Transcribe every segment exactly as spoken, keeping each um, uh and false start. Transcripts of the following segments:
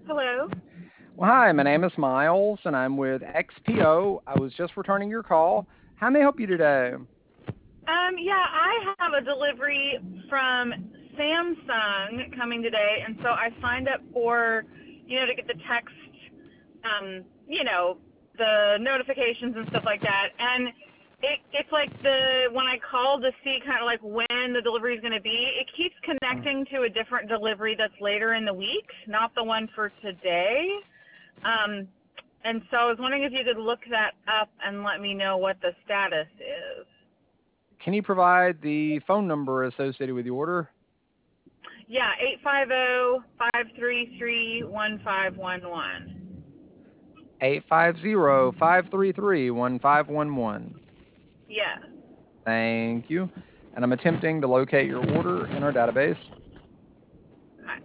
Hello. Well, hi, my name is Miles, and I'm with X P O. I was just returning your call. How may I help you today? Um, yeah, I have a delivery from Samsung coming today, and so I signed up for, you know, to get the text, um, you know, the notifications and stuff like that. And it, it's like the when I call to see kind of like when the delivery is going to be, it keeps connecting to a different delivery that's later in the week, not the one for today. Um, and so I was wondering if you could look that up and let me know what the status is. Can you provide the phone number associated with the order? Yeah, eight five zero, five three three, one five one one. eight five zero, five three three, one five one one. Yes. Thank you. And I'm attempting to locate your order in our database. Hi.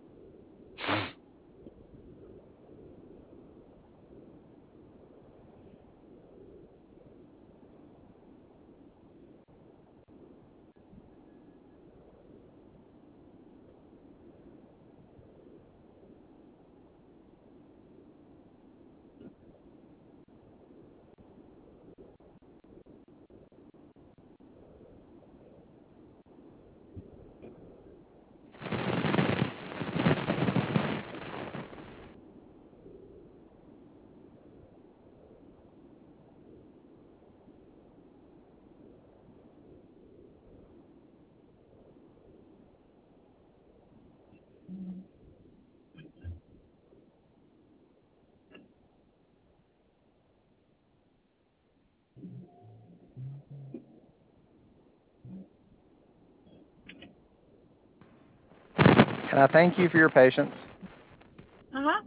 And I thank you for your patience. Uh-huh.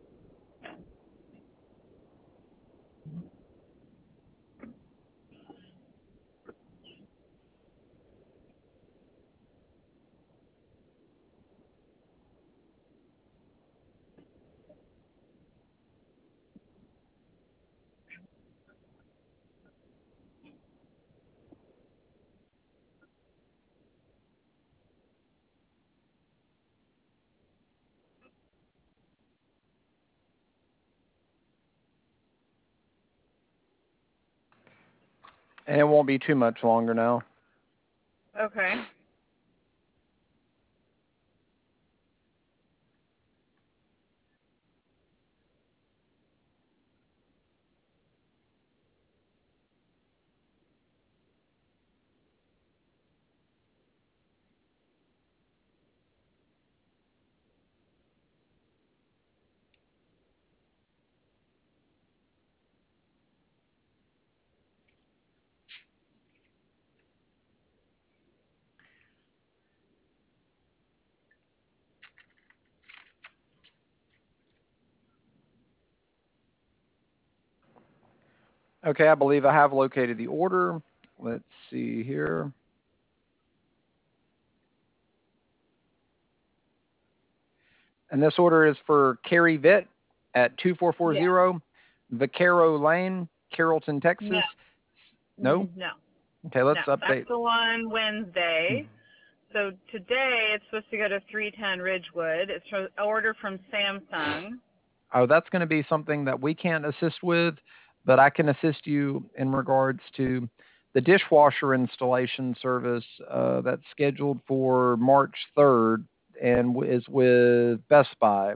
And it won't be too much longer now. Okay. Okay, I believe I have located the order. Let's see here. And this order is for Carrie Vitt at two four four Yeah. zero Vaquero Lane, Carrollton, No. Texas. No? No. Okay, No. let's That's update. the one Wednesday. So today it's supposed to go to three ten Ridgewood. It's an order from Samsung. Oh, that's going to be something that we can't assist with, but I can assist you in regards to the dishwasher installation service uh, that's scheduled for March third and w- is with Best Buy.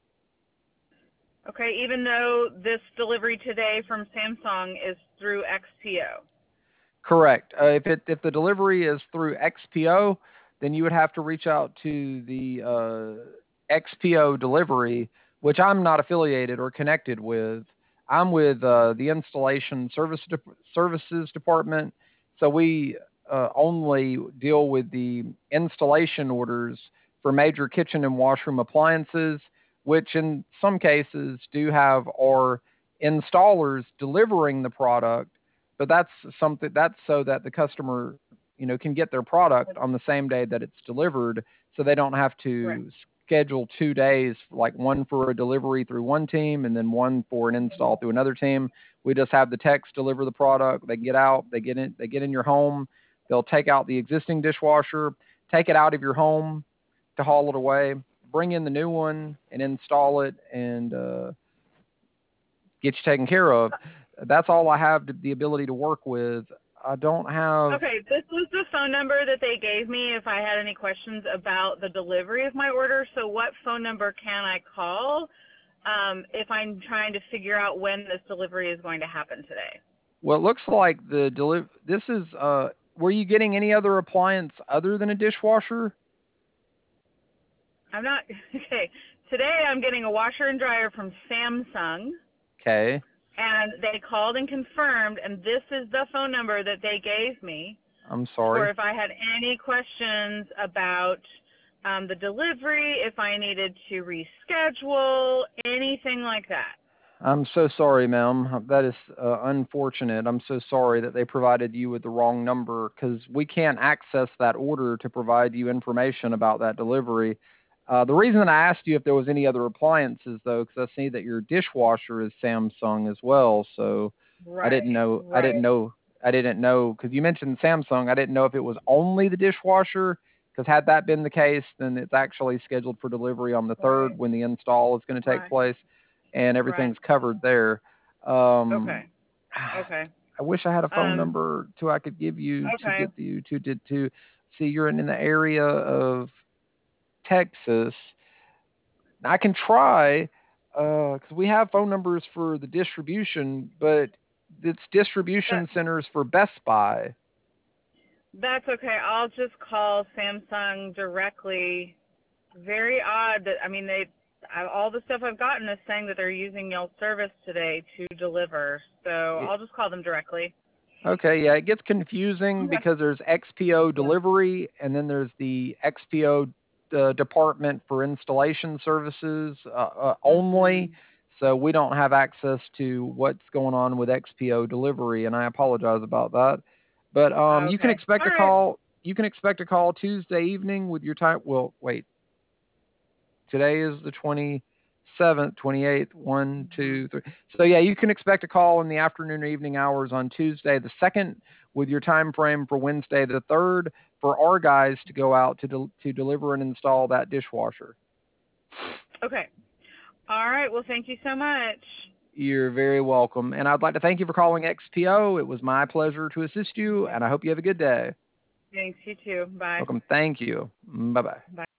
Okay, even though this delivery today from Samsung is through X P O. Correct. Uh, if it if the delivery is through X P O, then you would have to reach out to the uh, X P O delivery, which I'm not affiliated or connected with. I'm with uh, the installation service de- services department, so we uh, only deal with the installation orders for major kitchen and washroom appliances, which in some cases do have our installers delivering the product, but that's something that's so that the customer, you know, can get their product on the same day that it's delivered, so they don't have Correct. to schedule two days, like one for a delivery through one team and then one for an install through another team. We just have the techs deliver the product. They get out, they get in, they get in your home. They'll take out the existing dishwasher, take it out of your home to haul it away, bring in the new one and install it and uh, get you taken care of. That's all I have to, the ability to work with. I don't have. Okay, this was the phone number that they gave me if I had any questions about the delivery of my order. So what phone number can I call um, if I'm trying to figure out when this delivery is going to happen today? Well, it looks like the deli- This is. Uh, were you getting any other appliance other than a dishwasher? I'm not. Okay, today I'm getting a washer and dryer from Samsung. Okay. And they called and confirmed, and this is the phone number that they gave me. I'm sorry. For if I had any questions about um, the delivery, if I needed to reschedule, anything like that. I'm so sorry, ma'am. That is uh, unfortunate. I'm so sorry that they provided you with the wrong number because we can't access that order to provide you information about that delivery. Uh, the reason I asked you if there was any other appliances, though, because I see that your dishwasher is Samsung as well. So Right, I didn't know. right. I didn't know. I didn't know because you mentioned Samsung. I didn't know if it was only the dishwasher. Because had that been the case, then it's actually scheduled for delivery on the third Right. when the install is going to take Right. place, and everything's Right. covered there. Um, Okay. Okay. I wish I had a phone Um, number to I could give you to okay. get you to to, to see you're in, in the area of Texas. I can try because uh, we have phone numbers for the distribution, but it's distribution That, centers for Best Buy. that's okay. I'll just call Samsung directly. Very odd that, I mean, they, I, all the stuff I've gotten is saying that they're using y'all's service today to deliver. So It, I'll just call them directly. okay, yeah, it gets confusing Okay. because there's X P O Yeah. delivery and then there's the X P O uh, department for installation services uh, uh, only. Mm-hmm. So we don't have access to what's going on with X P O delivery, and I apologize about that. But um, you can Okay. expect All a right. call. You can expect a call Tuesday evening with your time. Well, wait. Today is the twenty-seventh, twenty-eighth, one, two, three. So yeah, you can expect a call in the afternoon or evening hours on Tuesday the second with your time frame for Wednesday the third for our guys to go out to de- to deliver and install that dishwasher. Okay. All right. Well, thank you so much. You're very welcome. And I'd like to thank you for calling X P O. It was my pleasure to assist you, Okay. and I hope you have a good day. Thanks. You too. Bye. Welcome. Thank you. Bye-bye. Bye.